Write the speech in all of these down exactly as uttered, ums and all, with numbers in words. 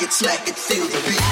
it, smack it, feel the beat.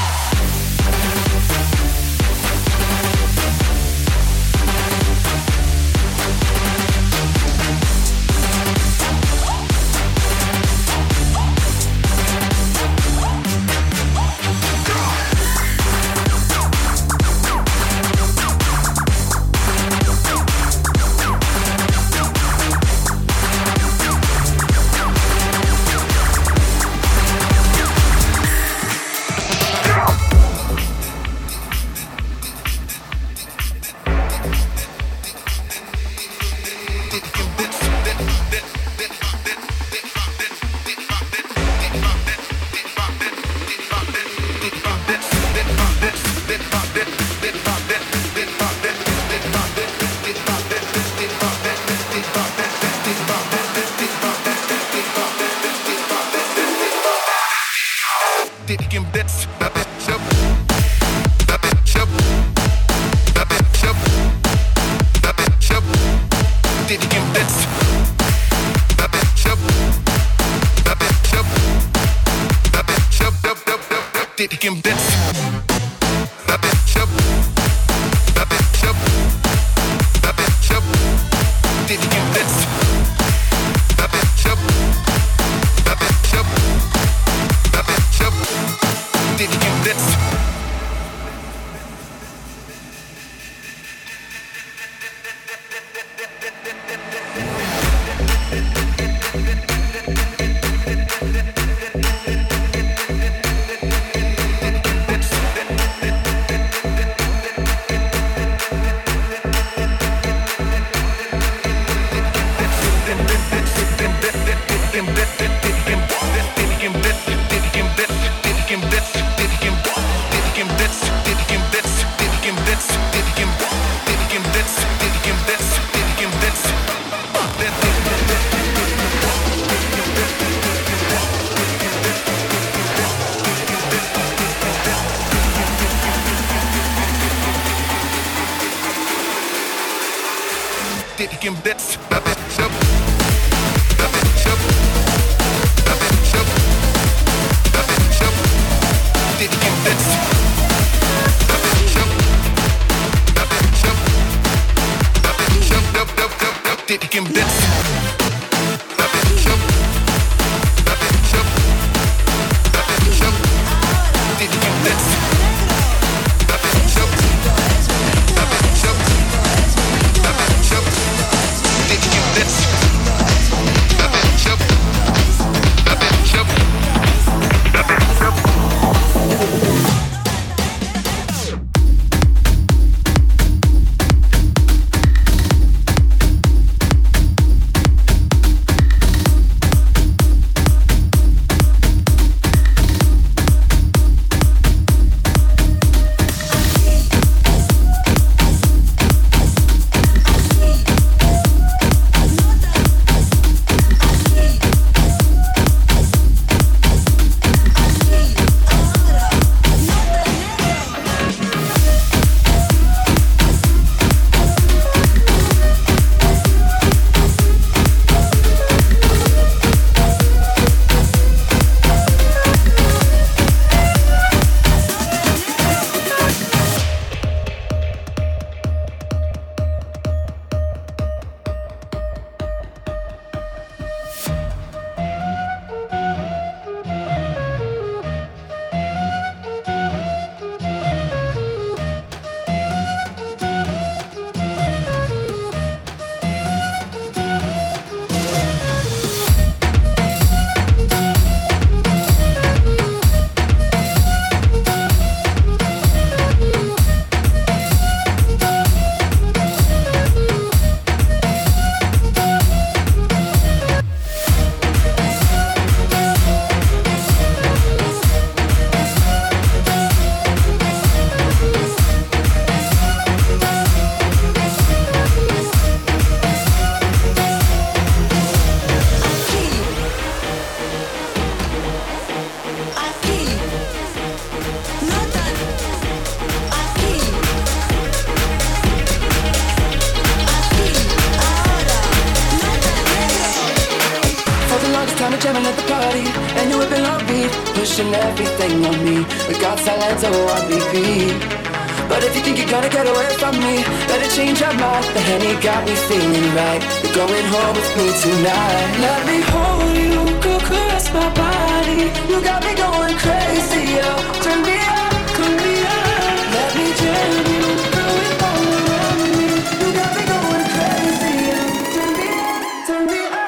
jamming at the party, and you whipping on beat, pushing everything on me. We got silence on repeat. But if you think you're gonna get away from me, better change your mind. The Henny got me feeling right. You're going home with me tonight. Let me hold you, go caress my body. You got me going crazy, yo. Turn me up, turn me up. Let me jam you, girl, it all around me. You got me going crazy, yo. Turn me up, turn me up.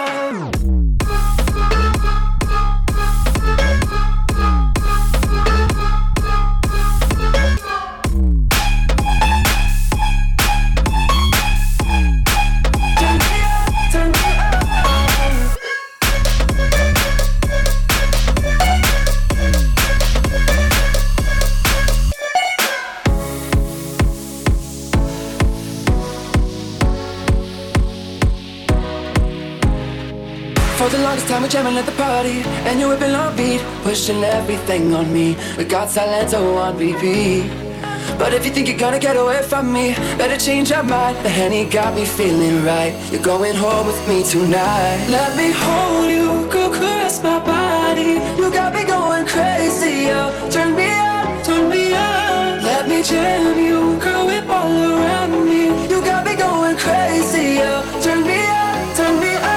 For the longest time we're jamming at the party, and you whipping on beat, pushing everything on me. We got Silento on repeat. But if you think you're gonna get away from me, better change your mind. The Henny got me feeling right. You're going home with me tonight. Let me hold you, go caress my body. You got me going crazy, yo. Turn me up, turn me up. Let me jam you, girl, whip all around me. You got me going crazy, yo. Turn me up, turn me up.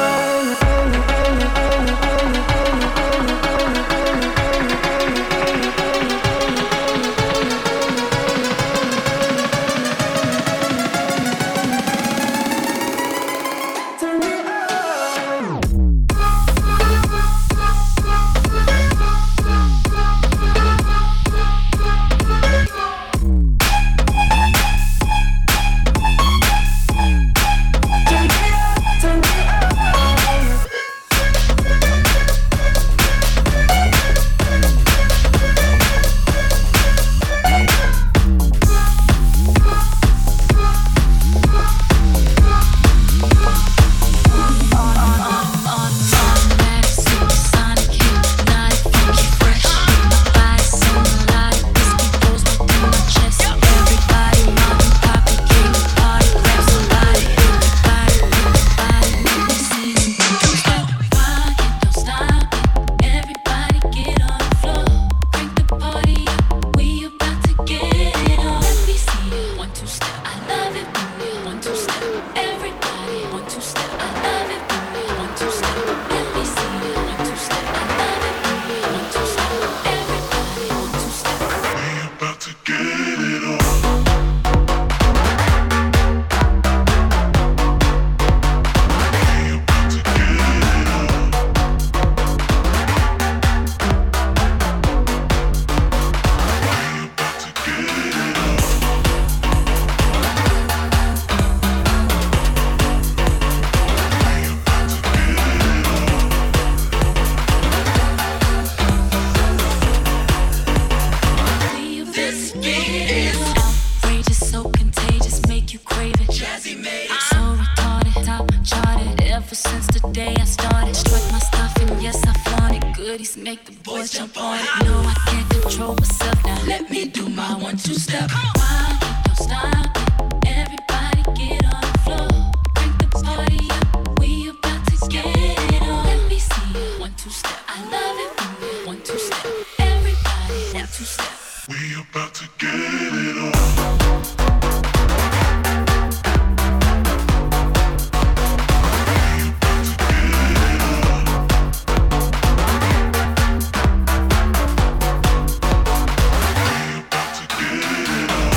Make the boys jump on it. No, I can't control myself now. Let me do my one, two step. Why don't stop? Everybody get on the floor. Crank the party up. We about to get it on. Let me see you. One, two step. I love it when you one, two step. Everybody, one, two step. We about to get it on. Get it on.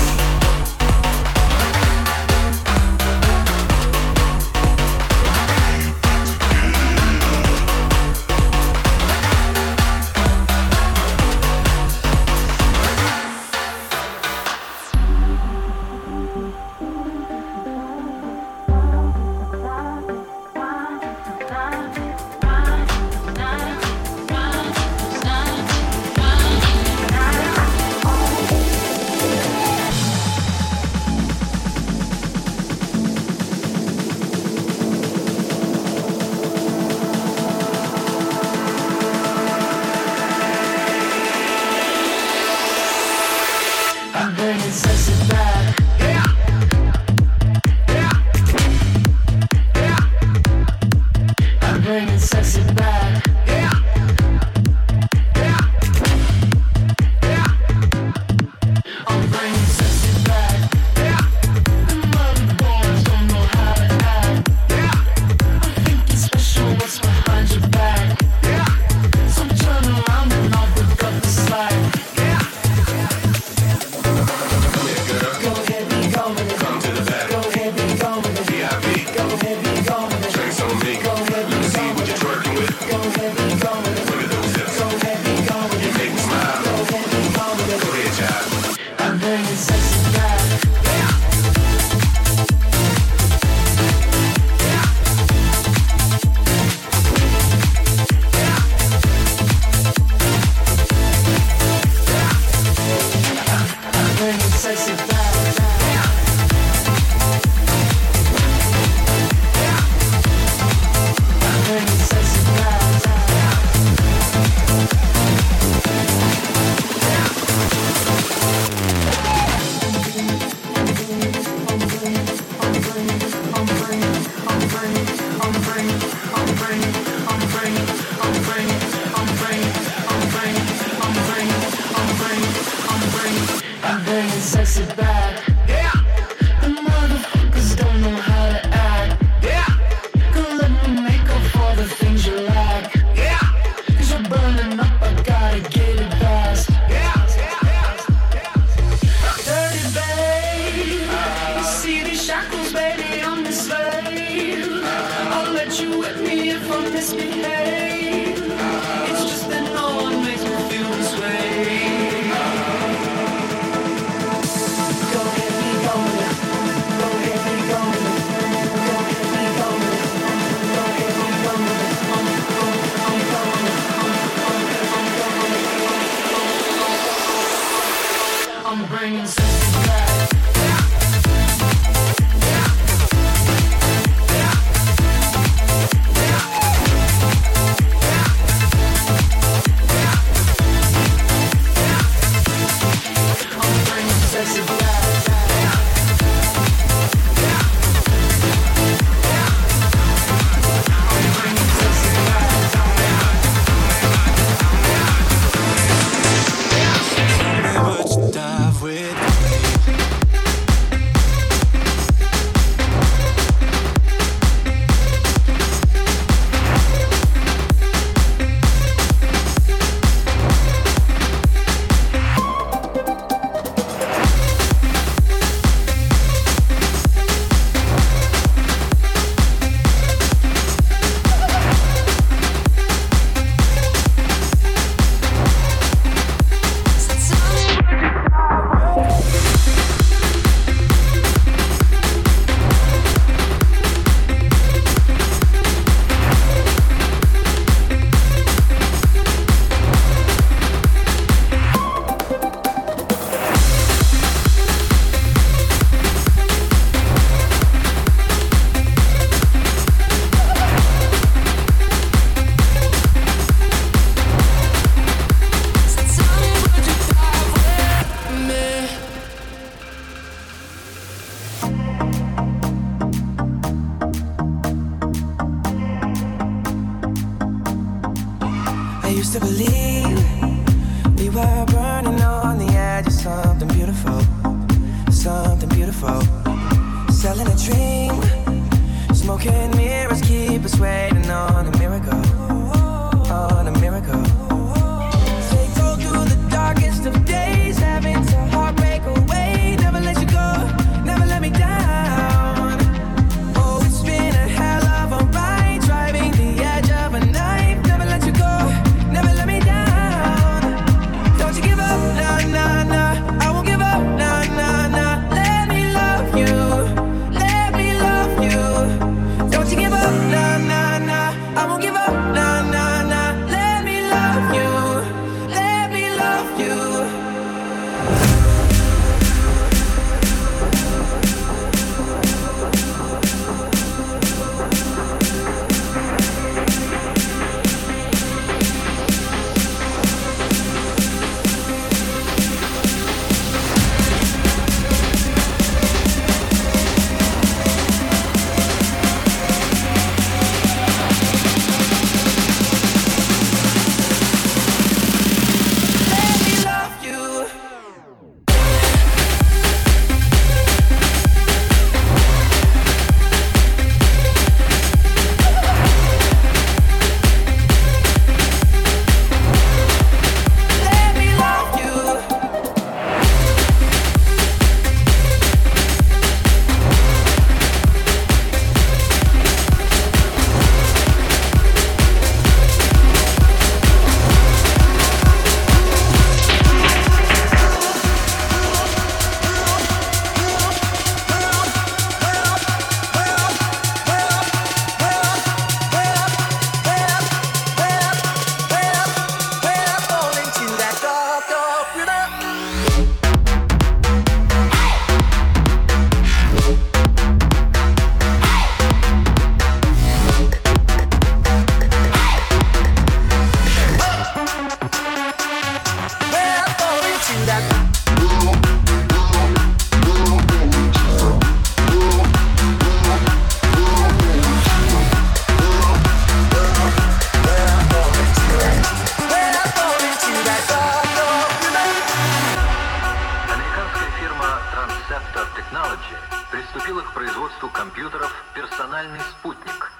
it back. Yeah. The motherfuckers don't know how to act. Yeah. Gonna let me make up for the things you lack. Yeah. Cause you're burning up, I gotta get it fast. Yeah. Dirty babe, you see these shackles, baby, I'm the slave. I'll let you whip me if I misbehave. It's just that no one makes me feel this way. Go ahead, be gone. Go ahead, be gone. Go ahead, be gone. Go ahead, be gone. I'm gone, I'm gone. I'm bringing sexy back. used to believe we were burning on the edge of something beautiful, something beautiful. Selling a dream, smoking mirrors keep us waiting on a miracle, on a miracle. Stay go through the darkest of days, having to heartbreak away. Never let you go, never let me down. Oh, it's been a hell of a ride, driving the edge of a knife. Never let you go, never let me down. Don't you give up, nah, nah, nah. I won't give up, nah, nah, nah. Let me love you, let me love you. Don't you give up, nah, nah, nah. I won't give up, nah, nah, nah. Let me love персональный спутник.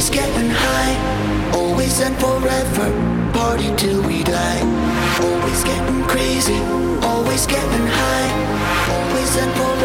always getting high, always and forever, party till we die. Always getting crazy, always getting high, always and forever.